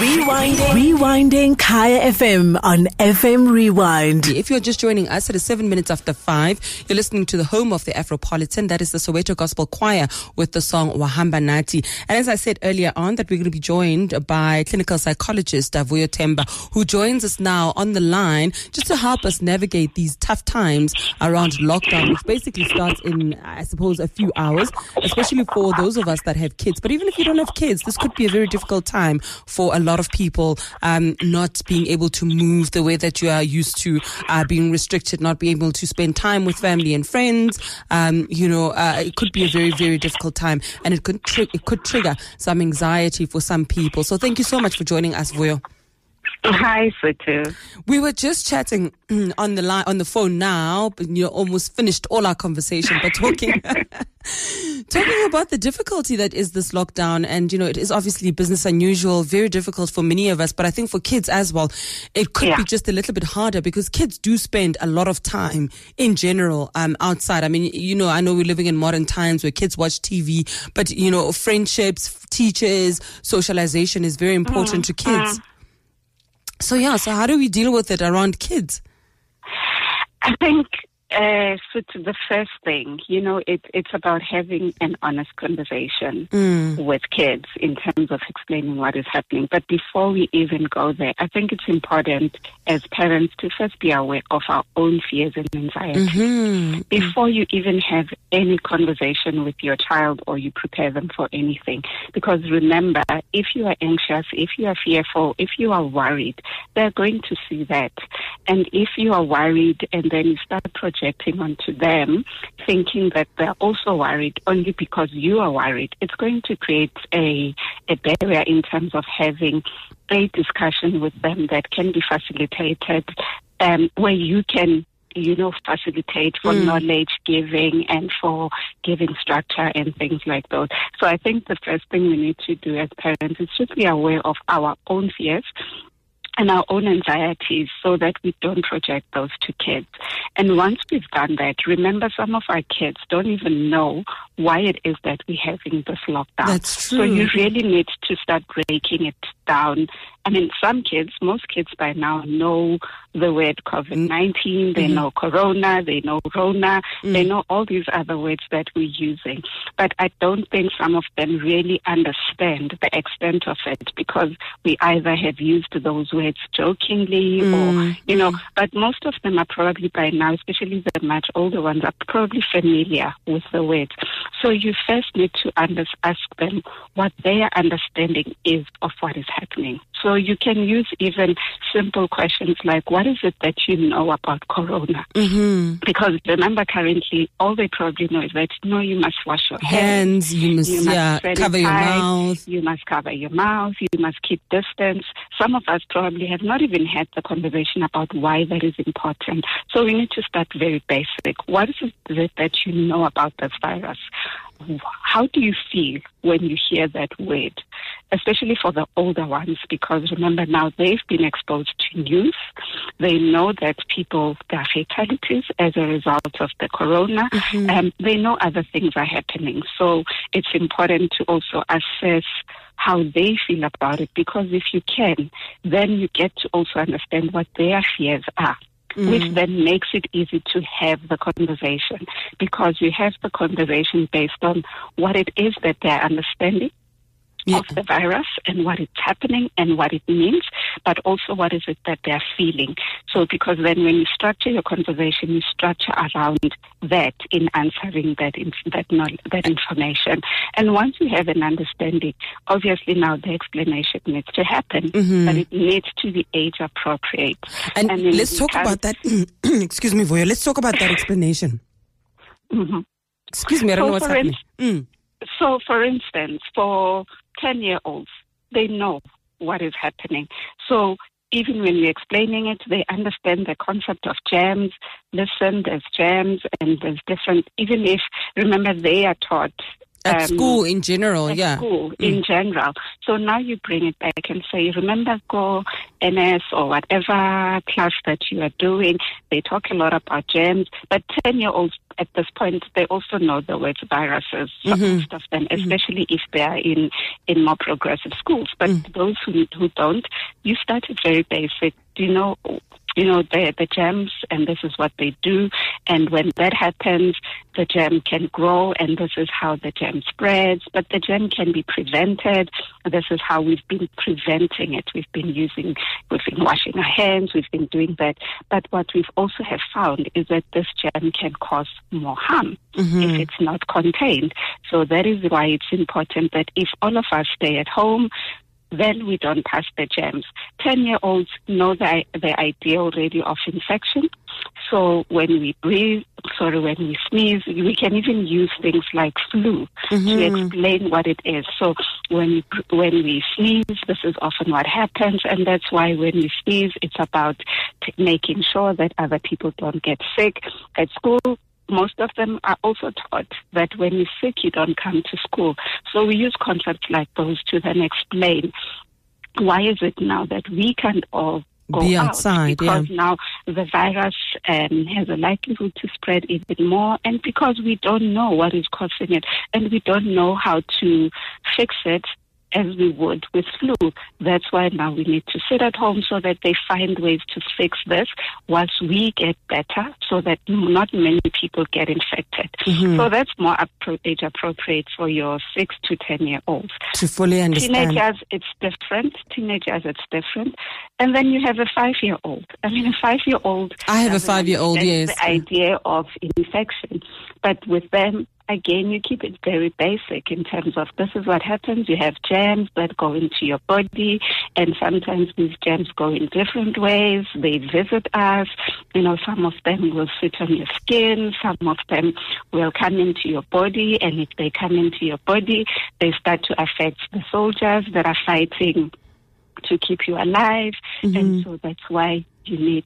Rewinding Kaya FM on FM Rewind. If you're just joining us, it is 7 minutes after 5. You're listening to the home of the Afropolitan. That is the Soweto Gospel Choir with the song Wahamba Nati. And as I said earlier on, that we're going to be joined by clinical psychologist Vuyo Themba, who joins us now on the line just to help us navigate these tough times around lockdown, which basically starts in, I suppose, a few hours, especially for those of us that have kids. But even if you don't have kids, this could be a very difficult time for a lot of people, not being able to move the way that you are used to, being restricted, not being able to spend time with family and friends. It could be a very, very difficult time, and it could trigger some anxiety for some people. So thank you so much for joining us, Vuyo. Hi, Sutu. We were just chatting on the phone now, but you almost finished all our conversation, but talking about the difficulty that is this lockdown. And, it is obviously business unusual, very difficult for many of us, but I think for kids as well, it could be just a little bit harder because kids do spend a lot of time in general, outside. I mean, I know we're living in modern times where kids watch TV, but, friendships, teachers, socialization is very important to kids. So how do we deal with it around kids? I think, the first thing, it's about having an honest conversation with kids in terms of explaining what is happening. But before we even go there, I think it's important as parents to first be aware of our own fears and anxieties before you even have any conversation with your child or you prepare them for anything. Because remember, if you are anxious, if you are fearful, if you are worried, they're going to see that. And if you are worried and then you start projecting onto them, thinking that they're also worried only because you are worried, it's going to create a barrier in terms of having a discussion with them that can be facilitated, where you can facilitate for knowledge giving and for giving structure and things like those. So I think the first thing we need to do as parents is just be aware of our own fears and our own anxieties so that we don't project those to kids. And once we've done that, remember, some of our kids don't even know why it is that we're having this lockdown. That's true. So you really need to start breaking it down. I mean, most kids by now know the word COVID-19, they know Corona, they know Rona, they know all these other words that we're using. But I don't think some of them really understand the extent of it because we either have used those words jokingly or, but most of them are probably by now, especially the much older ones, are probably familiar with the words. So you first need to ask them what their understanding is of what is happening. So you can use even simple questions like, what is it that you know about Corona? Because remember, currently, all they probably know is that, you must wash your hands. You must cover your mouth. You must cover your mouth. You must keep distance. Some of us probably have not even had the conversation about why that is important. So we need to start very basic. What is it that you know about this virus? How do you feel when you hear that word? Especially for the older ones, because remember now they've been exposed to news. They know that there are fatalities as a result of the corona. They know other things are happening. So it's important to also assess how they feel about it, because if you can, then you get to also understand what their fears are. Which then makes it easy to have the conversation, because you have the conversation based on what it is that they're understanding of the virus and what is happening and what it means, but also what is it that they're feeling. So because then when you structure your conversation, you structure around that in answering that information. And once you have an understanding, obviously now the explanation needs to happen, but it needs to be age appropriate. And let's talk about that. Excuse me, Vuyo. Let's talk about that explanation. Excuse me, I don't know what's happening. So, for instance, for 10-year-olds, they know what is happening. So even when we're explaining it, they understand the concept of germs. Listen, there's germs and there's different, even if, remember, they are taught At school in general, School in general. So now you bring it back and say, remember, go NS or whatever class that you are doing. They talk a lot about germs, but 10-year-olds at this point, they also know the words viruses, most of them, especially if they are in more progressive schools. But those who don't, you start it very basic. Do you know the germs, and this is what they do, and when that happens, the germ can grow, and this is how the germ spreads, but the germ can be prevented. This is how we've been preventing it. We've been washing our hands, we've been doing that, but what we've also have found is that this germ can cause more harm if it's not contained. So that is why it's important that if all of us stay at home, then we don't pass the germs. 10-year-olds know the idea already of infection. So when we when we sneeze, we can even use things like flu to explain what it is. So when we sneeze, this is often what happens, and that's why when we sneeze, it's about making sure that other people don't get sick. At school, most of them are also taught that when you're sick, you don't come to school. So we use concepts like those to then explain why is it now that we can't all go outside, because now the virus has a likelihood to spread even more, and because we don't know what is causing it and we don't know how to fix it as we would with flu. That's why now we need to sit at home so that they find ways to fix this once we get better, so that not many people get infected. So that's more age appropriate for your 6 to 10-year-olds. To fully understand. Teenagers, it's different. And then you have a 5-year-old. I mean, a 5-year-old. I have a 5-year-old, yes. The idea of infection. But with them, again, you keep it very basic in terms of this is what happens. You have germs that go into your body, and sometimes these germs go in different ways. They visit us. Some of them will sit on your skin. Some of them will come into your body, and if they come into your body, they start to affect the soldiers that are fighting to keep you alive. And so that's why you need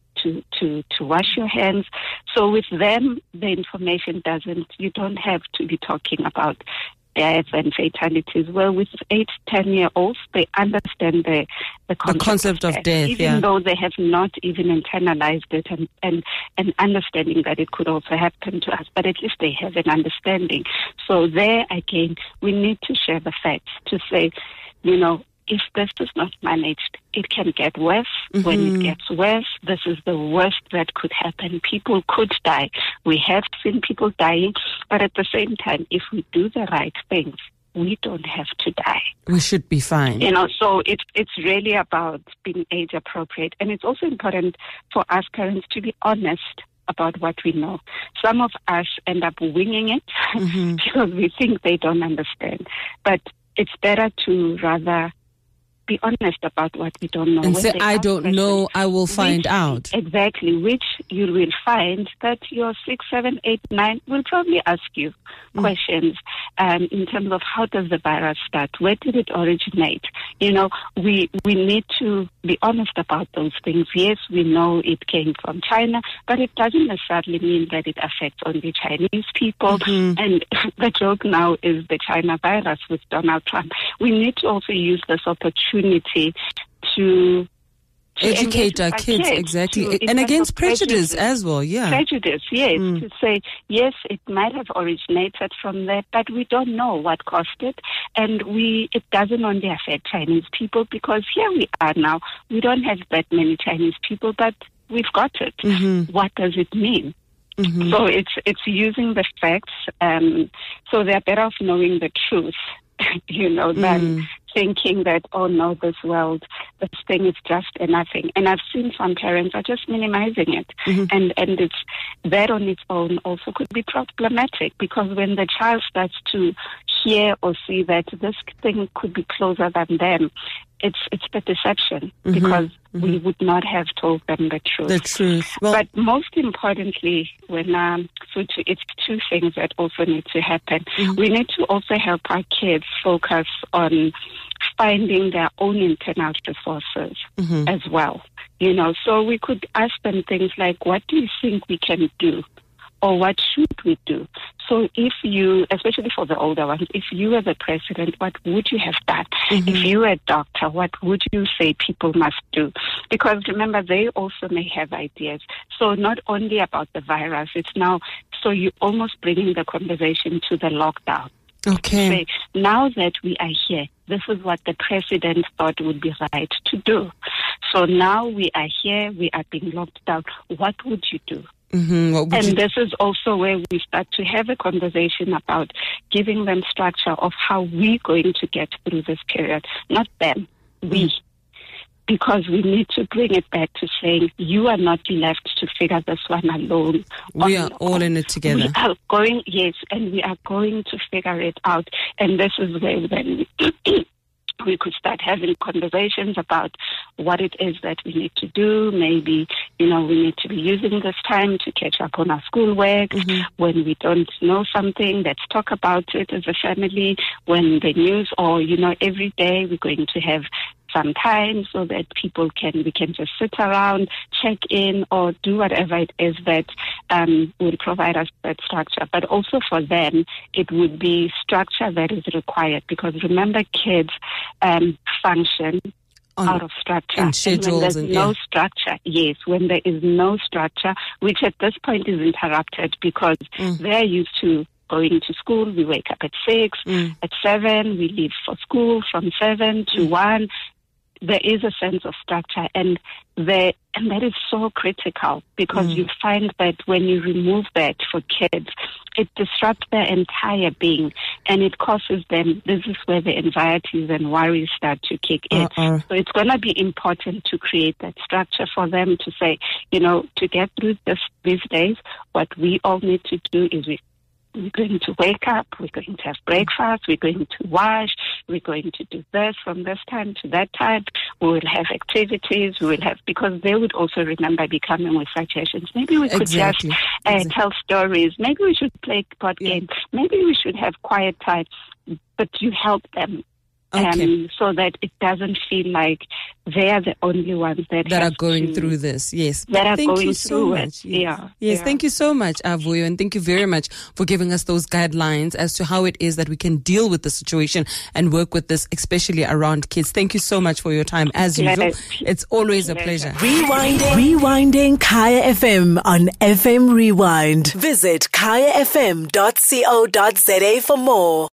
to wash your hands. So with them, the information you don't have to be talking about death and fatalities. Well, with 8-10-year-olds, they understand the concept of death, even though they have not even internalized it and understanding that it could also happen to us, but at least they have an understanding. So there, again, we need to share the facts to say, if this is not managed, it can get worse. When it gets worse, this is the worst that could happen. People could die. We have seen people dying, but at the same time, if we do the right things, we don't have to die. We should be fine. So it's really about being age appropriate. And it's also important for us parents to be honest about what we know. Some of us end up winging it because we think they don't understand. But it's better to rather be honest about what we don't know. And say, I don't know, I will find out. Exactly, which you will find that your 6, 7, 8, 9 will probably ask you questions in terms of how does the virus start? Where did it originate? We need to be honest about those things. Yes, we know it came from China, but it doesn't necessarily mean that it affects only Chinese people. And the joke now is the China virus with Donald Trump. We need to also use this opportunity to educate our kids, exactly, and against prejudice as well. Prejudice, yes, to say yes, it might have originated from there, but we don't know what caused it, and it doesn't only affect Chinese people, because here we are now, we don't have that many Chinese people, but we've got it. What does it mean? So it's using the facts, so they're better off knowing the truth than thinking that, oh no, this this thing is just a nothing. And I've seen some parents are just minimizing it. And it's that on its own also could be problematic, because when the child starts to hear or see that this thing could be closer than them, it's the deception, because we would not have told them the truth. The truth. Well, but most importantly, it's two things that also need to happen. We need to also help our kids focus on finding their own internal resources as well. So we could ask them things like, what do you think we can do or what should we do? So if you, especially for the older ones, if you were the president, what would you have done? If you were a doctor, what would you say people must do? Because remember, they also may have ideas. So not only about the virus, it's now, so you're almost bringing the conversation to the lockdown. Okay. Say, now that we are here, this is what the president thought would be right to do. So now we are here, we are being locked down. What would you do? This is also where we start to have a conversation about giving them structure of how we're going to get through this period, not them, we. Because we need to bring it back to saying you are not left to figure this one alone. We are all in it together. We are going, yes, and we are going to figure it out. And this is where then we could start having conversations about what it is that we need to do. Maybe, we need to be using this time to catch up on our schoolwork. When we don't know something, let's talk about it as a family. When the news or, every day we're going to have some time so that we can just sit around, check in, or do whatever it is that will provide us that structure. But also for them, it would be structure that is required, because remember, kids function out of structure. And schedules. And when there's no structure, yes, when there is no structure, which at this point is interrupted because they're used to going to school. We wake up at 6, at 7, we leave for school from 7 to 1. There is a sense of structure, and that is so critical, because you find that when you remove that for kids, it disrupts their entire being, and it causes them, this is where the anxieties and worries start to kick in. So it's going to be important to create that structure for them to say, to get through these days, what we all need to do is we're going to wake up, we're going to have breakfast, we're going to wash, we're going to do this from this time to that time. We will have activities, because they would also remember becoming with suggestions. Maybe we could just tell stories. Maybe we should play board games. Maybe we should have quiet time. But you help them. So that it doesn't feel like they are the only ones that are going through this. Yes. That are thank going you through so it. much. Yes. Thank you so much, Vuyo, and thank you very much for giving us those guidelines as to how it is that we can deal with the situation and work with this, especially around kids. Thank you so much for your time. As usual, it's always a pleasure. Rewinding Kaya FM on FM Rewind. Visit kayafm.co.za for more.